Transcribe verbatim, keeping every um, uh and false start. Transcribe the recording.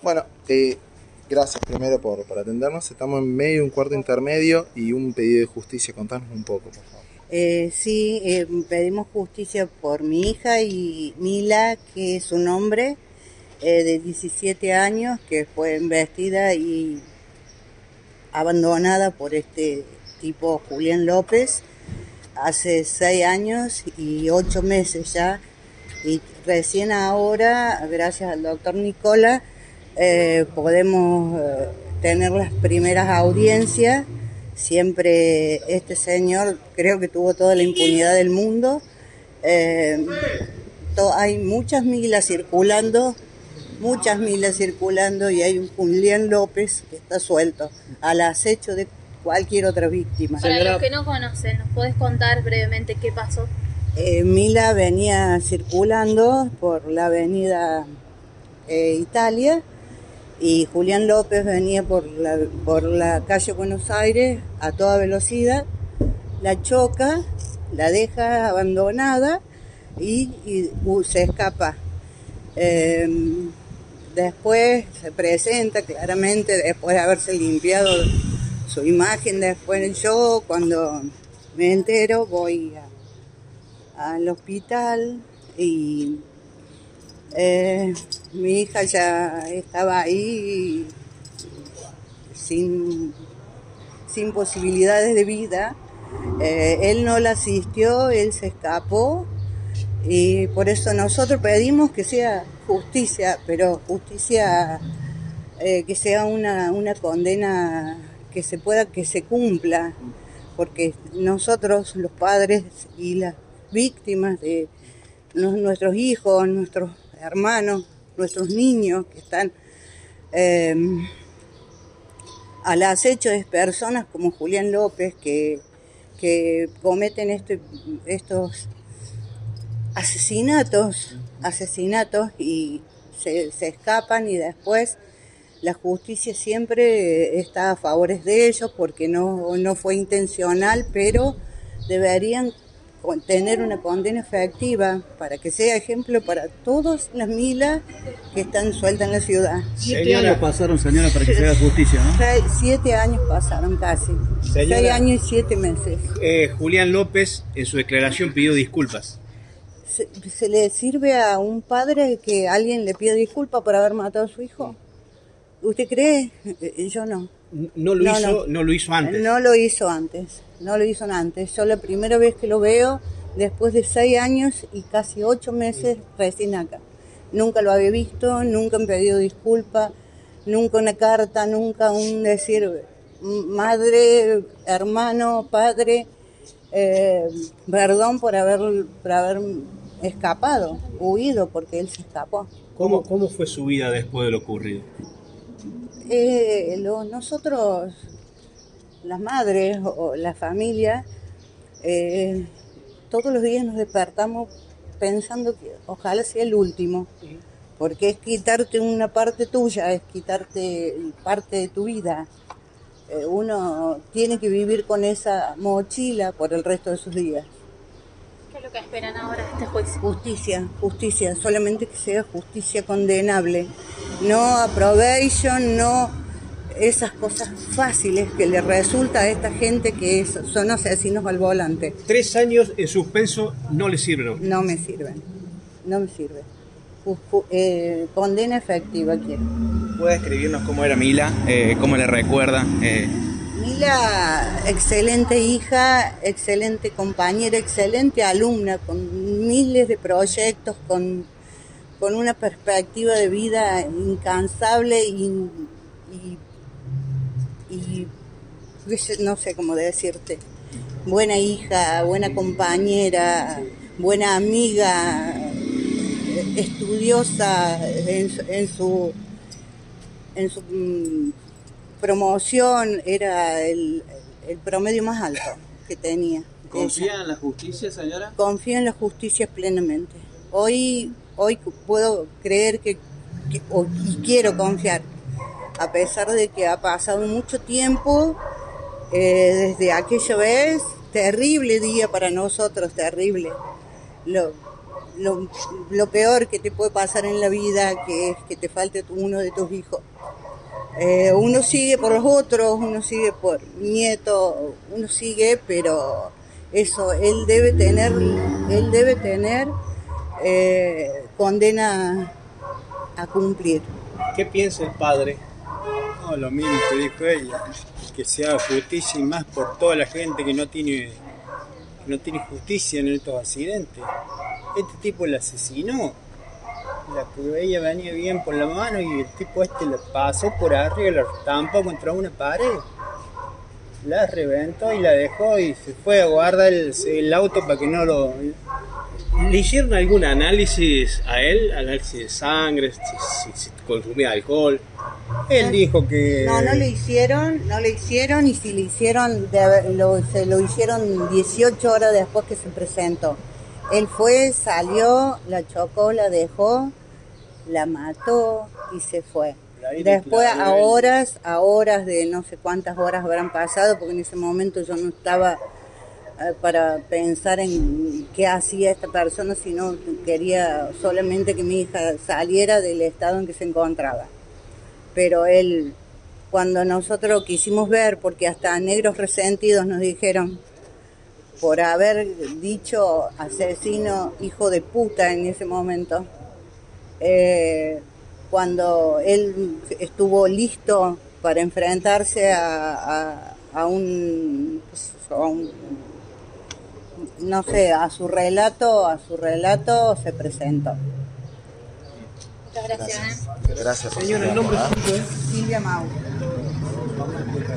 Bueno, eh, gracias primero por, por atendernos. Estamos en medio de un cuarto intermedio y un pedido de justicia. Contanos un poco, por favor. Eh, sí, eh, pedimos justicia por mi hija y Mila, que es su nombre, eh, de diecisiete años, que fue embestida y abandonada por este tipo Julián López hace seis años y ocho meses ya. Y recién ahora, gracias al doctor Nicola, eh, podemos eh, tener las primeras audiencias. Siempre este señor creo que tuvo toda la impunidad del mundo. Eh, to, hay muchas milas circulando, muchas milas circulando y hay un Julián López que está suelto al acecho de cualquier otra víctima. Para los que no conocen, ¿nos podés contar brevemente qué pasó? Eh, Mila venía circulando por la avenida eh, Italia y Julián López venía por la, por la calle Buenos Aires a toda velocidad, la choca, la deja abandonada y, y uh, se escapa. Eh, después se presenta claramente, después de haberse limpiado su imagen, después yo cuando me entero voy a, al hospital y eh, mi hija ya estaba ahí sin, sin posibilidades de vida. Eh, él no la asistió, él se escapó y por eso nosotros pedimos que sea justicia, pero justicia eh, que sea una, una condena que se pueda, que se cumpla, porque nosotros los padres y las víctimas de nuestros hijos, nuestros hermanos, nuestros niños que están eh, al acecho de personas como Julián López que, que cometen este, estos asesinatos, asesinatos y se, se escapan y después la justicia siempre está a favor de ellos porque no, no fue intencional, pero deberían tener una condena efectiva para que sea ejemplo para todas las milas que están sueltas en la ciudad. Siete años pasaron, señora, para que se haga justicia, ¿no? Seis, siete años pasaron casi. Señora, seis años y siete meses. Eh, Julián López en su declaración pidió disculpas. ¿Se, ¿Se le sirve a un padre que alguien le pida disculpas por haber matado a su hijo? ¿Usted cree? Yo no. No lo no, hizo, no. no lo hizo antes. No lo hizo antes, no lo hizo antes. Yo la primera vez que lo veo, después de seis años y casi ocho meses recién acá. Nunca lo había visto, nunca me pedido disculpas, nunca una carta, nunca un decir madre, hermano, padre, eh, perdón por haber, por haber escapado, huido, porque él se escapó. ¿Cómo, cómo fue su vida después de lo ocurrido? Eh, lo, nosotros, las madres o la familia, eh, todos los días nos despertamos pensando que ojalá sea el último, porque es quitarte una parte tuya, es quitarte parte de tu vida. Eh, uno tiene que vivir con esa mochila por el resto de sus días. ¿Qué es lo que esperan ahora de este juicio? Justicia, justicia, solamente que sea justicia condenable, no approbation, no esas cosas fáciles que le resulta a esta gente que es, son asesinos al volante. Tres años en suspenso no le sirven. No me sirven, no me sirven. Ju, ju, eh, condena efectiva quiero. ¿Puede describirnos cómo era Mila? Eh, ¿Cómo le recuerda? Eh... Mila, excelente hija, excelente compañera, excelente alumna, con miles de proyectos, con, con una perspectiva de vida incansable y, y, y no sé cómo decirte, buena hija, buena compañera, buena amiga, estudiosa en, en su... En su promoción era el, el promedio más alto que tenía. ¿Confía ella. en la justicia, señora? Confío en la justicia plenamente. Hoy, hoy puedo creer que, que o, y quiero confiar, a pesar de que ha pasado mucho tiempo eh, desde aquella vez, terrible día para nosotros, terrible. Lo, lo, lo peor que te puede pasar en la vida, que es que te falte uno de tus hijos. Eh, uno sigue por los otros, uno sigue por nieto, uno sigue, pero eso, él debe tener, él debe tener eh, condena a cumplir. ¿Qué piensa el padre? No, lo mismo que dijo ella, que se haga justicia y más por toda la gente que no tiene, que no tiene justicia en estos accidentes. Este tipo la asesinó, la que ella venía bien por la mano y el tipo este le pasó por arriba, la estampó contra una pared, la reventó y la dejó y se fue a guardar el, el auto para que no lo... ¿Le hicieron algún análisis a él? ¿Análisis de sangre? Si, si, si consumía alcohol. Él dijo que... No, no le hicieron, no le hicieron, y si le hicieron, de, lo, se lo hicieron dieciocho horas después que se presentó. Él fue, salió, la chocó, la dejó, la mató y se fue. Después, a horas, a horas de no sé cuántas horas habrán pasado, porque en ese momento yo no estaba para pensar en qué hacía esta persona, sino quería solamente que mi hija saliera del estado en que se encontraba. Pero él, cuando nosotros quisimos ver, porque hasta negros resentidos nos dijeron, por haber dicho asesino, hijo de puta en ese momento, eh, cuando él estuvo listo para enfrentarse a, a, a un... A un no sé, a su relato, a su relato se presentó. Muchas gracias. Gracias. Gracias. Señora, el nombre suyo es Silvia Mauro.